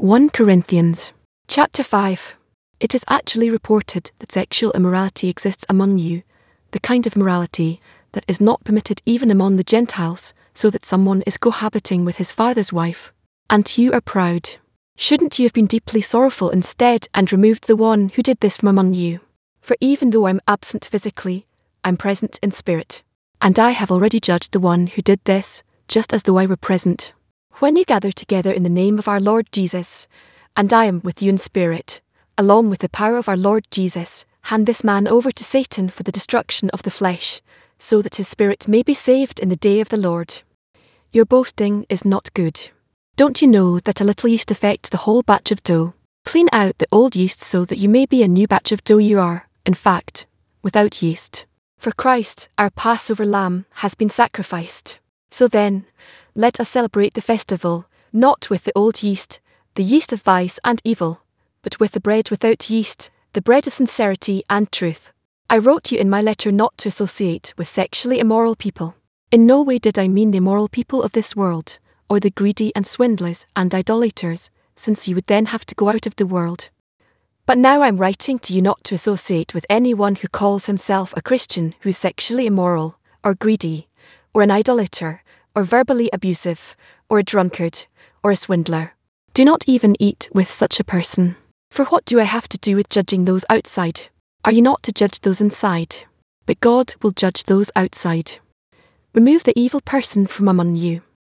1 Corinthians chapter 5. It is actually reported that sexual immorality exists among you, the kind of morality that is not permitted even among the Gentiles, so that someone is cohabiting with his father's wife. And you are proud. Shouldn't you have been deeply sorrowful instead and removed the one who did this from among you? For even though I'm absent physically, I'm present in spirit. And I have already judged the one who did this, just as though I were present. When you gather together in the name of our Lord Jesus, and I am with you in spirit, along with the power of our Lord Jesus, hand this man over to Satan for the destruction of the flesh, so that his spirit may be saved in the day of the Lord. Your boasting is not good. Don't you know that a little yeast affects the whole batch of dough? Clean out the old yeast so that you may be a new batch of dough. You are, in fact, without yeast. For Christ, our Passover lamb, has been sacrificed. So then, let us celebrate the festival, not with the old yeast, the yeast of vice and evil, but with the bread without yeast, the bread of sincerity and truth. I wrote you in my letter not to associate with sexually immoral people. In no way did I mean the immoral people of this world, or the greedy and swindlers and idolaters, since you would then have to go out of the world. But now I'm writing to you not to associate with anyone who calls himself a Christian who is sexually immoral, or greedy, or an idolater, or verbally abusive, or a drunkard, or a swindler. Do not even eat with such a person. For what do I have to do with judging those outside? Are you not to judge those inside? But God will judge those outside. Remove the evil person from among you.